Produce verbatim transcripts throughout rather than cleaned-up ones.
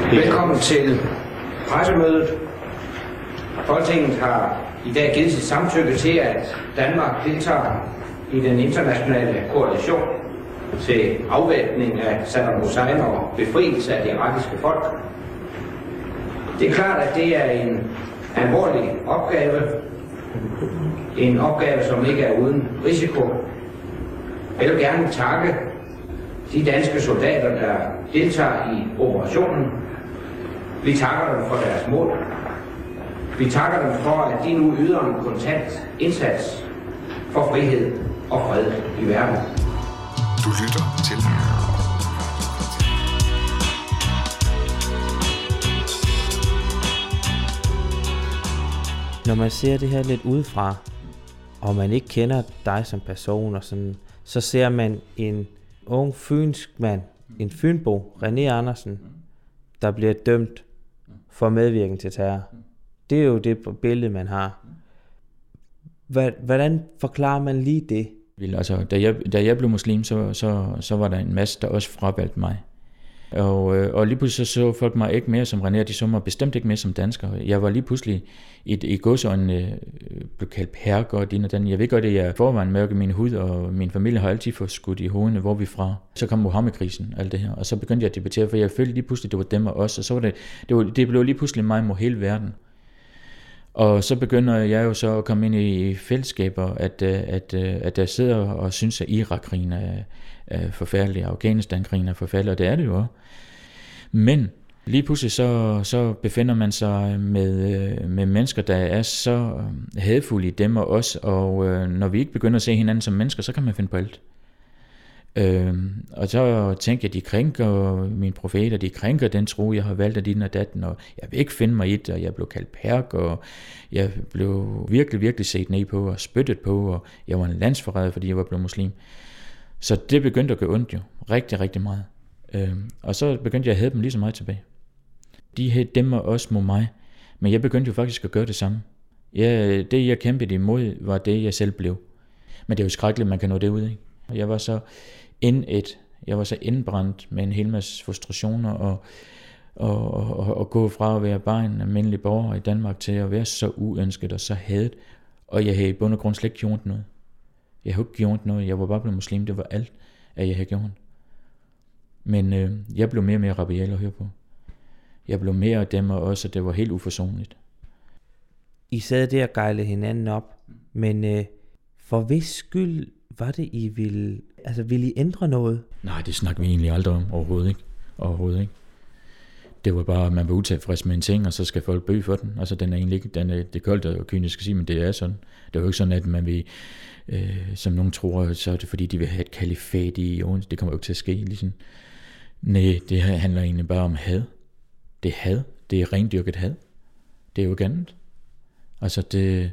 Velkommen til pressemødet. Folketinget har i dag givet sit samtykke til, at Danmark deltager i den internationale koalition til afvæbning af Saddam Hussein og befrielse af det irakiske folk. Det er klart, at det er en alvorlig opgave. En opgave, som ikke er uden risiko. Jeg vil gerne takke de danske soldater, der deltager i operationen. Vi takker dem for deres mod. Vi takker dem for, at de nu yder en kontant indsats for frihed og fred i verden. Du lytter til. Når man ser det her lidt udefra, og man ikke kender dig som person, og sådan, så ser man en ung fynsk mand, en fynbo, René Andersen, der bliver dømt for medvirken til terror. Det er jo det billede, man har. Hvordan forklarer man lige det? Altså, da, jeg, da jeg blev muslim, så, så, så var der en masse, der også fravalgte mig. Og, og lige pludselig så, så folk mig ikke mere som René, de så mig bestemt ikke mere som dansker. Jeg var lige pludselig i, i godsøjne øh, blev kaldt perker og din og den. Jeg ved godt, at jeg forvejen mørke min hud, og min familie har altid fået skudt i hovedene, hvor vi fra. Så kom Mohammed-krisen, alt det her, og så begyndte jeg at debattere, for jeg følte lige pludselig, det var dem og os, og så var det, det, var, det blev lige pludselig mig mod hele verden. Og så begynder jeg jo så at komme ind i fællesskaber, at, at, at jeg sidder og synes, at Irak-krigen er, er forfærdelig, Afghanistan-krigen er forfærdelig, og det er det jo også. Men lige pludselig så, så befinder man sig med, med mennesker, der er så hadfulde i dem og os, og når vi ikke begynder at se hinanden som mennesker, så kan man finde på alt. Øhm, og så tænker jeg, de krænker mine profeter, de krænker den tro, jeg har valgt af din og datten, og jeg vil ikke finde mig i det, og jeg blev kaldt perk, og jeg blev virkelig, virkelig set ned på, og spyttet på, og jeg var en landsforræder, fordi jeg var blevet muslim. Så det begyndte at gøre ondt jo, rigtig, rigtig meget. Øhm, og så begyndte jeg at have dem lige så meget tilbage. De havde dem og os mod mig, men jeg begyndte jo faktisk at gøre det samme. Jeg, det jeg kæmpede imod, var det jeg selv blev. Men det er jo skrækkeligt, man kan nå det ud, ikke? Jeg var så indet, jeg var så indbrændt med en hel masse frustrationer, og, og, og, og gå fra at være bare en almindelig borger i Danmark til at være så uønsket og så hadet, og jeg havde i bund og grund slet ikke gjort noget. Jeg havde ikke gjort noget, jeg var bare blevet muslim, det var alt, at jeg havde gjort. Men øh, jeg blev mere og mere rabial at høre på. Jeg blev mere af dem og også, og det var helt uforsonligt. I sad der og gejlede hinanden op, men øh, for hvis skyld var det, I ville, altså ville I ændre noget? Nej, det snakker vi egentlig aldrig om, overhovedet ikke. Overhovedet ikke. Det var bare, at man var utilfreds med en ting, og så skal folk bøge for den. Altså, den er egentlig ikke, den er, det er koldt og kynisk at sige, men det er sådan. Det er jo ikke sådan, at man vil, øh, som nogen tror, så er det fordi, de vil have et kalifat i Odense. Det kommer jo ikke til at ske, ligesom. Nej, det her handler egentlig bare om had. Det er had. Det er rendyrket had. Det er jo ikke andet. Altså, det...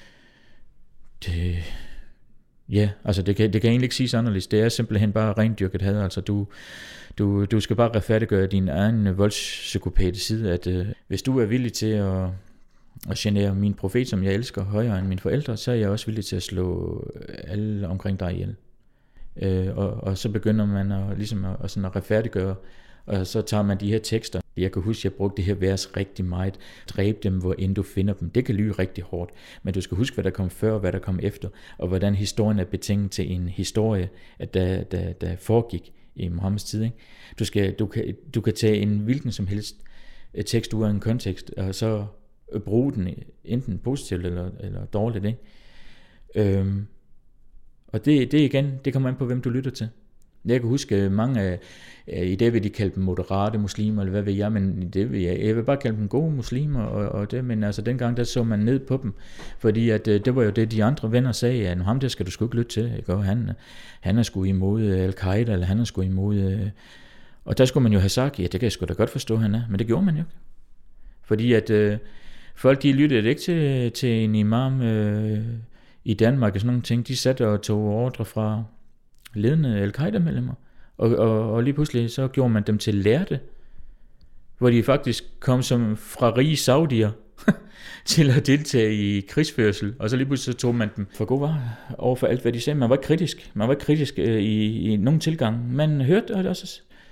Det... Ja, altså det kan, det kan egentlig ikke siges anderledes. Det er simpelthen bare rendyrket had. Altså du, du, du skal bare retfærdiggøre din egen voldspsykopate side, at øh, hvis du er villig til at, at genere min profet, som jeg elsker højere end mine forældre, så er jeg også villig til at slå alle omkring dig ihjel. Øh, og, og så begynder man at, ligesom at, at, sådan at retfærdiggøre, og så tager man de her tekster. Jeg kan huske, at jeg brugte det her vers rigtig meget. Dræb dem, hvor end du finder dem. Det kan lyde rigtig hårdt, men du skal huske, hvad der kom før, og hvad der kom efter, og hvordan historien er betinget til en historie, at der, der, der foregik i Muhammeds tid. Ikke? Du, skal, du, kan, du kan tage en hvilken som helst tekst ud af en kontekst, og så bruge den enten positivt eller, eller dårligt. Ikke? Øhm, og det, det igen, det kommer an på, hvem du lytter til. Jeg kan huske mange af, i det vil de kalde dem moderate muslimer, eller hvad ved jeg, men det vil jeg, jeg vil bare kalde dem gode muslimer, og, og det, men altså dengang, der så man ned på dem, fordi at det var jo det, de andre venner sagde, at ham der skal du sgu ikke lytte til, ikke? Og han, han er sgu imod Al-Qaida, eller han er sgu imod, og der skulle man jo have sagt, ja, det kan jeg sgu da godt forstå, han er, men det gjorde man jo ikke, fordi at øh, folk, de lyttede ikke til, til en imam øh, i Danmark, og sådan nogle ting, de satte og tog ordre fra ledende Al-Qaida-medlemmer, og, og, og lige pludselig så gjorde man dem til lærte, hvor de faktisk kom som fra rige saudier til at deltage i krigsførsel, og så lige pludselig så tog man dem for gode varer over for alt, hvad de sagde. Man var ikke kritisk, man var ikke kritisk øh, i, i nogen tilgang, man hørte det også,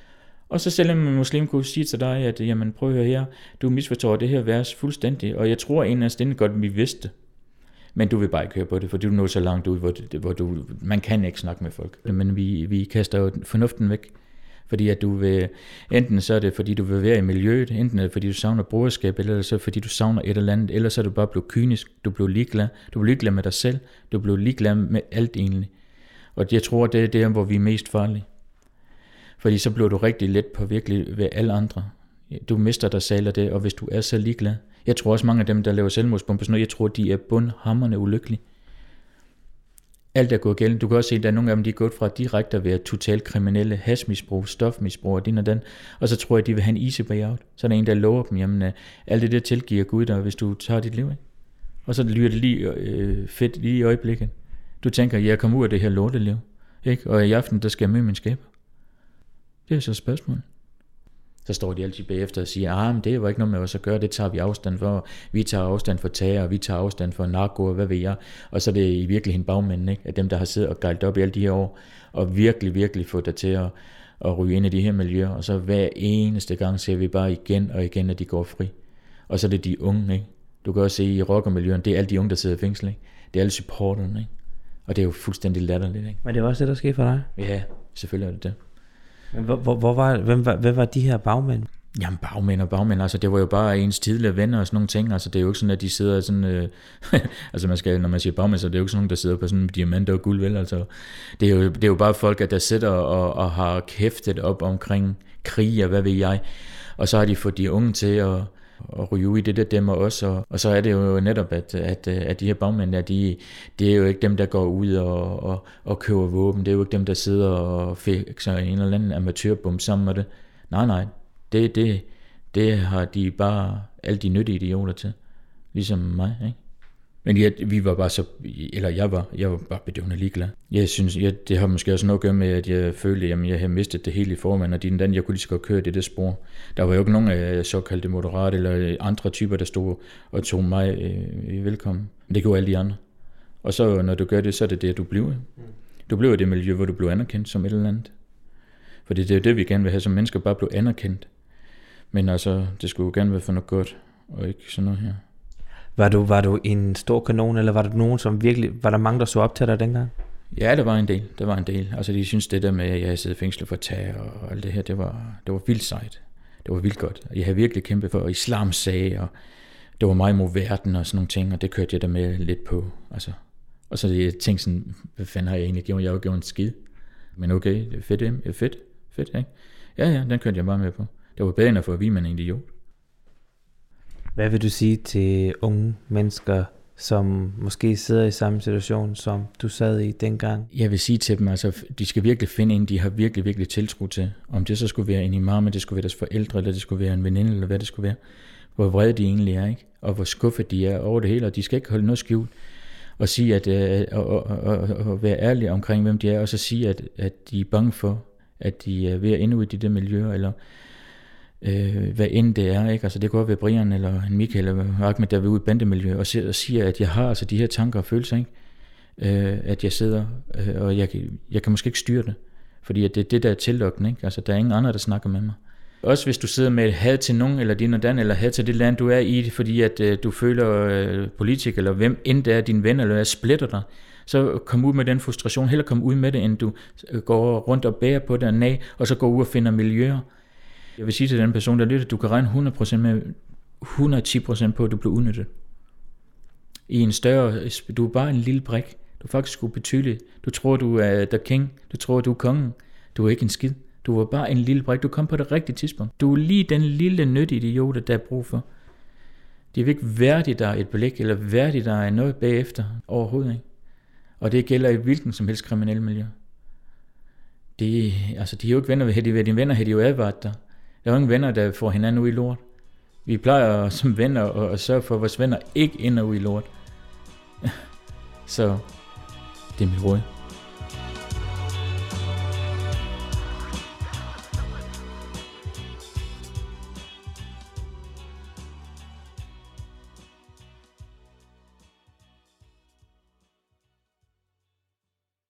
Og så selvom en muslim kunne sige til dig, at jamen, prøv at høre her, du misforstår det her vers fuldstændig, og jeg tror en af stederne godt, vi vidste det. Men du vil bare ikke høre på det, for du er nået så langt ud, hvor, det, hvor du, man kan ikke snakke med folk. Men vi, vi kaster jo fornuften væk, fordi at du vil, enten så er det, fordi du vil være i miljøet, enten er det, fordi du savner broderskab, eller så fordi du savner et eller andet, eller så er du bare blevet kynisk, du blev ligeglad, du blev ligeglad med dig selv, du blev ligeglad med alt egentlig. Og jeg tror, det er der, hvor vi er mest farlige. Fordi så bliver du rigtig let på virkelig ved alle andre. Du mister dig selv af det, og hvis du er så ligeglad. Jeg tror også mange af dem, der laver selvmordsbomber, sådan noget, jeg tror, de er bundhamrende ulykkelige. Alt er gået galt. Du kan også se, at der er nogle af dem, de er gået fra direkte at være totalt kriminelle, hashmisbrug, stofmisbrug og din og den. Og så tror jeg, de vil have en easy way out. Så er der en, der lover dem, jamen alt det der tilgiver Gud dig, hvis du tager dit liv af. Og så lyder det lige øh, fedt lige i øjeblikket. Du tænker, jeg kommer ud af det her lorteliv, ikke? Og i aften, der skal jeg møde min skæbne. Det er så et spørgsmål. Så står de altid bagefter og siger, ah, men det var ikke noget med os at gøre, det tager vi afstand for. Vi tager afstand for tager, vi tager afstand for narko, og hvad ved jeg. Og så er det i virkeligheden bagmændene, ikke? At dem, der har siddet og gejlt op i alle de her år, og virkelig, virkelig fået dig til at, at ryge ind i de her miljøer. Og så hver eneste gang ser vi bare igen og igen, at de går fri. Og så er det de unge, ikke? Du kan også se i rockermiljøerne, det er alle de unge, der sidder i fængsel, ikke? Det er alle supporterne, ikke? Og det er jo fuldstændig latterligt, ikke? Men det var også det, der skete for dig? Ja, selvfølgelig er det det. Men hvor, hvor, hvor var, hvem, var, hvem var de her bagmænd? Jamen bagmænd og bagmænd, altså det var jo bare ens tidligere venner og sådan nogle ting, altså det er jo ikke sådan, at de sidder sådan, øh, altså man skal, når man siger bagmænd, så det er jo ikke sådan nogen, der sidder på sådan diamanter og guld, vel, altså det er jo, det er jo bare folk, der sidder og, og har kæftet op omkring krig og hvad ved jeg, og så har de fået de unge til at, at ryge ud i det der dem også, og, og så er det jo netop, at, at, at de her bagmænd, der, de, det er jo ikke dem, der går ud og, og, og køber våben, det er jo ikke dem, der sidder og fikser en eller anden amatørbom sammen med det, nej nej, Det, det, det har de bare alle de nyttige idioter til, ligesom mig, ikke? Men ja, vi var bare så, eller jeg var, jeg var bare bedøvende ligeglad. Jeg synes, jeg, det har måske også noget at gøre med, at jeg følte, at jeg havde mistet det hele i formen, og den, jeg kunne lige så godt køre det, det spor. Der var jo ikke nogen af såkaldte moderate eller andre typer, der stod og tog mig øh, velkommen. Det gjorde alle de andre. Og så når du gør det, så er det det, du bliver. Du bliver i det miljø, hvor du bliver anerkendt som et eller andet. For det er jo det, vi gerne vil have som mennesker, bare blive anerkendt. Men altså, det skulle jo gerne være for noget godt, og ikke sådan noget her. Var du, var du en stor kanon, eller var der nogen, som virkelig, var der mange, der så op til dig dengang? Ja, der var en del, der var en del. Altså, de synes det der med, at jeg havde siddet i fængsel for at tage, og alt det her, det var, det var vildt sejt. Det var vildt godt. Jeg havde virkelig kæmpet for islams sag, og det var mig imod verden og sådan nogle ting, og det kørte jeg der med lidt på. Altså. Og så jeg tænkte sådan, hvad fanden har jeg egentlig gjort? Jeg har jo gjort en skid. Men okay, det er fedt, det er fedt, fedt, ikke? Ja, ja, den kørte jeg bare med på. Det var bedre end at få at vide, man er en idiot. Hvad vil du sige til unge mennesker, som måske sidder i samme situation, som du sad i dengang? Jeg vil sige til dem, altså, de skal virkelig finde en, de har virkelig, virkelig tiltro til. Om det så skulle være en imam, det skulle være deres forældre, eller det skulle være en veninde, eller hvad det skulle være. Hvor vrede de egentlig er, ikke? Og hvor skuffet de er over det hele, og de skal ikke holde noget skjult. Og sige, at, øh, og, og, og, og være ærlige omkring, hvem de er, og så sige, at, at de er bange for, at de er ved at ende ud i de der miljøer, eller øh, hvad end det er, ikke? Altså det kunne være Brian, eller Michael, eller Ahmed, der er ude i bandemiljø, og, og siger, at jeg har altså de her tanker og følelser, ikke? Øh, at jeg sidder, øh, og jeg, jeg kan måske ikke styre det, fordi at det er det, der er tillokkende, ikke? Altså der er ingen andre, der snakker med mig. Også hvis du sidder med et had til nogen, eller din og den, eller had til det land, du er i, fordi at øh, du føler øh, politik, eller hvem end det er, din ven, eller er splitter dig, så kom ud med den frustration, heller kom ud med det, end du går rundt og bærer på det og nag, og så går ud og finder miljøer. Jeg vil sige til den person, der lytter, at du kan regne hundrede procent med hundrede og ti procent på, at du bliver udnyttet. I en større, du er bare en lille brik. Du er faktisk ubetydelig. Du tror, du er the king. Du tror, du er kongen. Du er ikke en skid. Du er bare en lille brik. Du kom på det rigtige tidspunkt. Du er lige den lille nyttige idiot, der er brug for. Det er ikke værdigt, der er et blik, eller værdigt, der er noget bagefter overhovedet, ikke? Og det gælder i hvilken som helst kriminel miljø. Det, altså, de er jo ikke venner, havde de været dine venner, havde de jo advaret dig. Der er jo ingen venner, der får hinanden ud i lort. Vi plejer som venner at, at sørge for, at vores venner ikke ender ud i lort. Så det er mit råd.